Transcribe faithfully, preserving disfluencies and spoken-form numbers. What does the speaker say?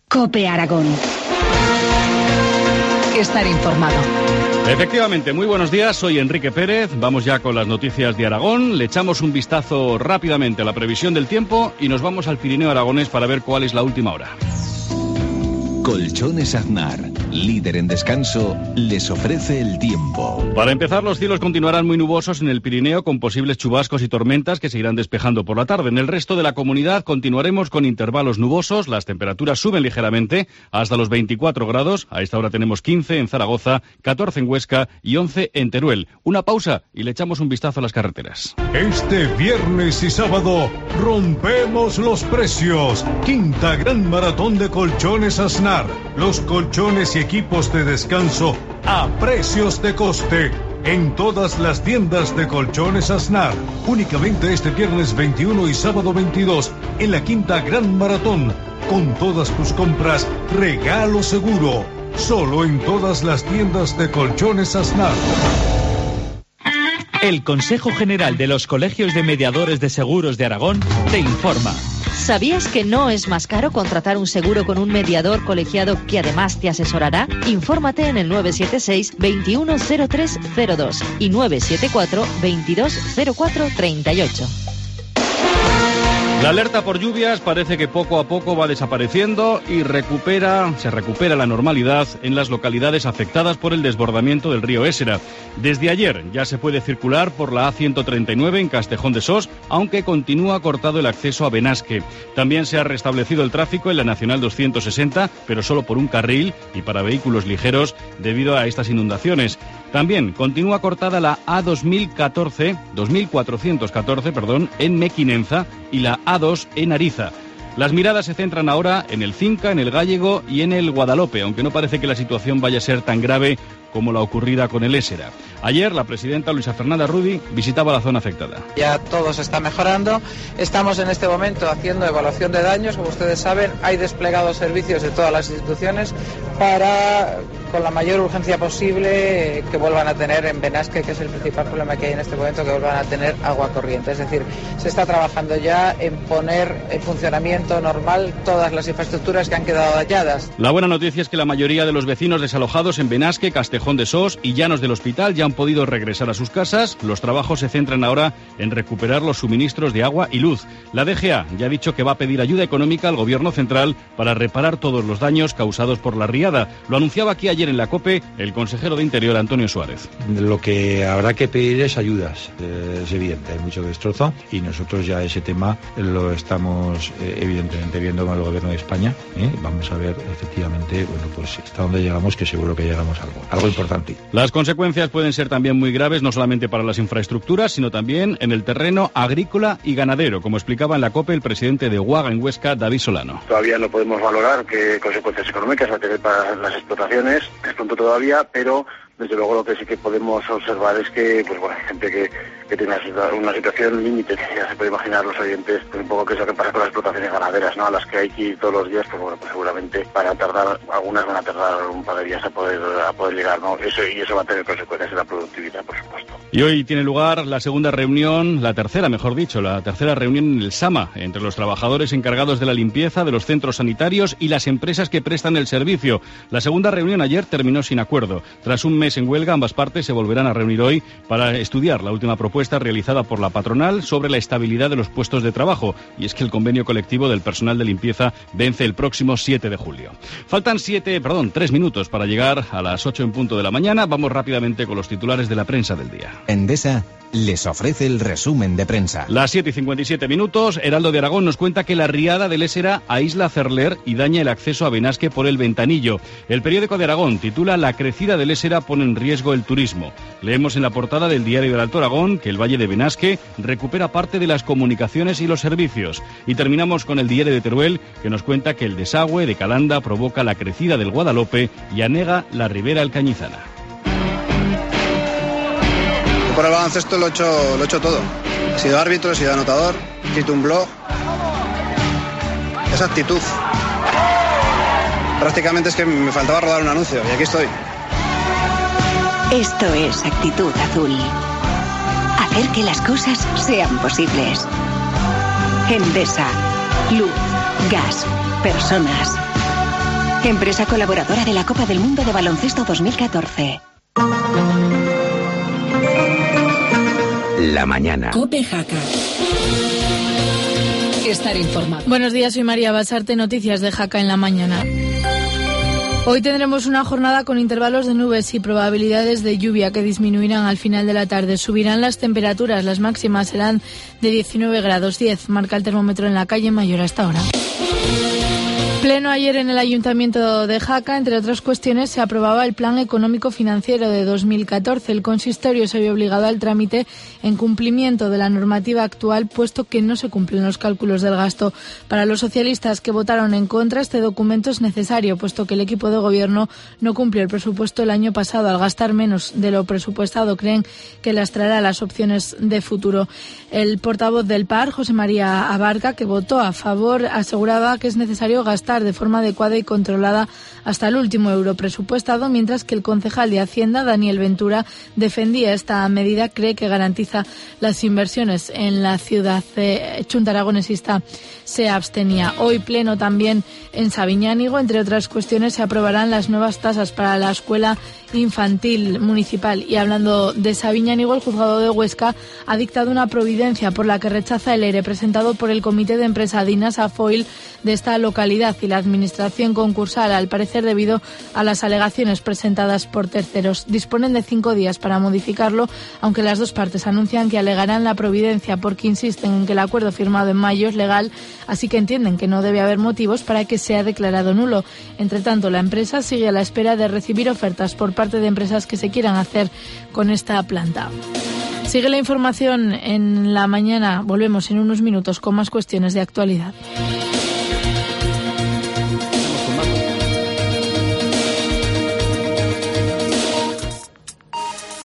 COPE Aragón. Estar informado. Efectivamente, muy buenos días, soy Enrique Pérez, vamos ya con las noticias de Aragón, le echamos un vistazo rápidamente a la previsión del tiempo y nos vamos al Pirineo aragonés para ver cuál es la última hora. Colchones Aznar, líder en descanso, les ofrece el tiempo. Para empezar, los cielos continuarán muy nubosos en el Pirineo con posibles chubascos y tormentas que se irán despejando por la tarde. En el resto de la comunidad continuaremos con intervalos nubosos, las temperaturas suben ligeramente hasta los veinticuatro grados, a esta hora tenemos quince en Zaragoza, catorce en Huesca y once en Teruel. Una pausa y le echamos un vistazo a las carreteras. Este viernes y sábado rompemos los precios. Quinta Gran Maratón de Colchones Aznar. Los colchones y equipos de descanso a precios de coste en todas las tiendas de Colchones Aznar. Únicamente este viernes veintiuno y sábado veintidós en la Quinta Gran Maratón. Con todas tus compras, regalo seguro. Solo en todas las tiendas de Colchones Aznar. El Consejo General de los Colegios de Mediadores de Seguros de Aragón te informa. ¿Sabías que no es más caro contratar un seguro con un mediador colegiado que además te asesorará? Infórmate en el nueve siete seis, veintiuno cero tres cero dos y nueve siete cuatro, veintidós cero cuatro treinta y ocho. La alerta por lluvias parece que poco a poco va desapareciendo y recupera, se recupera la normalidad en las localidades afectadas por el desbordamiento del río Ésera. Desde ayer ya se puede circular por la A ciento treinta y nueve en Castejón de Sos, aunque continúa cortado el acceso a Benasque. También se ha restablecido el tráfico en la Nacional doscientos sesenta, pero solo por un carril y para vehículos ligeros debido a estas inundaciones. También continúa cortada la A dos mil catorce, dos mil cuatrocientos catorce, perdón, en Mequinenza y la A dos en Ariza. Las miradas se centran ahora en el Cinca, en el Gállego y en el Guadalope, aunque no parece que la situación vaya a ser tan grave como la ocurrida con el Ésera. Ayer la presidenta Luisa Fernanda Rudy visitaba la zona afectada. Ya todo se está mejorando, estamos en este momento haciendo evaluación de daños, como ustedes saben, hay desplegados servicios de todas las instituciones para, con la mayor urgencia posible, que vuelvan a tener en Benasque, que es el principal problema que hay en este momento, que vuelvan a tener agua corriente. Es decir, se está trabajando ya en poner en funcionamiento normal todas las infraestructuras que han quedado dañadas. La buena noticia es que la mayoría de los vecinos desalojados en Benasque, Castejón de Sos y Llanos del Hospital ya han podido regresar a sus casas. Los trabajos se centran ahora en recuperar los suministros de agua y luz. La D G A ya ha dicho que va a pedir ayuda económica al Gobierno central para reparar todos los daños causados por la riada. Lo anunciaba aquí ayer en la COPE el consejero de Interior, Antonio Suárez. Lo que habrá que pedir es ayudas, eh, es evidente, hay mucho destrozo y nosotros ya ese tema lo estamos eh, evidentemente viendo con el Gobierno de España. ¿eh? Vamos a ver efectivamente, bueno, pues hasta dónde llegamos, que seguro que llegamos a algo, algo importante. Las consecuencias pueden ser también muy graves, no solamente para las infraestructuras, sino también en el terreno agrícola y ganadero, como explicaba en la COPE el presidente de Uaga en Huesca, David Solano. Todavía no podemos valorar qué consecuencias económicas va a tener para las explotaciones, es pronto todavía, pero desde luego lo que sí que podemos observar es que pues bueno, hay gente que, que tiene una situación límite, ya se puede imaginar los oyentes pues un poco qué es lo que pasa con las explotaciones ganaderas, ¿no? A las que hay que ir todos los días, pues bueno, pues seguramente van a tardar, algunas van a tardar un par de días a poder a poder llegar, ¿no? Eso, y eso va a tener consecuencias en la productividad, por supuesto. Y hoy tiene lugar la segunda reunión, la tercera, mejor dicho, la tercera reunión en el SAMA, entre los trabajadores encargados de la limpieza de los centros sanitarios y las empresas que prestan el servicio. La segunda reunión ayer terminó sin acuerdo. Tras un mes en huelga, ambas partes se volverán a reunir hoy para estudiar la última propuesta realizada por la patronal sobre la estabilidad de los puestos de trabajo. Y es que el convenio colectivo del personal de limpieza vence el próximo siete de julio. Faltan siete, perdón, tres minutos para llegar a las ocho en punto de la mañana. Vamos rápidamente con los titulares de la prensa del día. Endesa les ofrece el resumen de prensa. Las siete y cincuenta y siete minutos, Heraldo de Aragón nos cuenta que la riada del Ésera aísla Cerler y daña el acceso a Benasque por el ventanillo. El periódico de Aragón titula La crecida del Ésera pone en riesgo el turismo. Leemos en la portada del diario del Alto Aragón que el Valle de Benasque recupera parte de las comunicaciones y los servicios. Y terminamos con el diario de Teruel, que nos cuenta que el desagüe de Calanda provoca la crecida del Guadalope y anega la ribera alcañizana. Por el baloncesto lo he hecho, lo he hecho todo. He sido árbitro, he sido anotador, he escrito un blog. Esa actitud. Prácticamente es que me faltaba rodar un anuncio y aquí estoy. Esto es Actitud Azul. Hacer que las cosas sean posibles. Endesa. Luz, gas, personas. empresa colaboradora de la Copa del Mundo de Baloncesto dos mil catorce. La mañana. COPE Jaca. Estar informado. Buenos días, soy María Basarte, noticias de Jaca en la mañana. Hoy tendremos una jornada con intervalos de nubes y probabilidades de lluvia que disminuirán al final de la tarde. Subirán las temperaturas, las máximas serán de diecinueve grados diez, marca el termómetro en la calle Mayor hasta ahora. Pleno ayer en el Ayuntamiento de Jaca, entre otras cuestiones, se aprobaba el Plan Económico Financiero de dos mil catorce. El consistorio se vio obligado al trámite en cumplimiento de la normativa actual, puesto que no se cumplen los cálculos del gasto. Para los socialistas que votaron en contra, este documento es necesario, puesto que el equipo de gobierno no cumplió el presupuesto el año pasado. Al gastar menos de lo presupuestado, creen que lastrará las opciones de futuro. El portavoz del P A R, José María Abarca, que votó a favor, aseguraba que es necesario gastar de forma adecuada y controlada hasta el último euro presupuestado, mientras que el concejal de Hacienda, Daniel Ventura, defendía esta medida, cree que garantiza las inversiones en la ciudad. Eh, Chunta Aragonesista se abstenía. Hoy pleno también en Sabiñánigo, entre otras cuestiones, se aprobarán las nuevas tasas para la escuela infantil municipal. Y hablando de Sabiñánigo, el juzgado de Huesca ha dictado una providencia por la que rechaza el ERE presentado por el comité de empresa Dinasa Foil de esta localidad y la administración concursal, al parecer debido a las alegaciones presentadas por terceros. Disponen de cinco días para modificarlo, aunque las dos partes anuncian que alegarán la providencia porque insisten en que el acuerdo firmado en mayo es legal, así que entienden que no debe haber motivos para que sea declarado nulo. Entre tanto, la empresa sigue a la espera de recibir ofertas por parte de empresas que se quieran hacer con esta planta. Sigue la información en la mañana. Volvemos en unos minutos con más cuestiones de actualidad.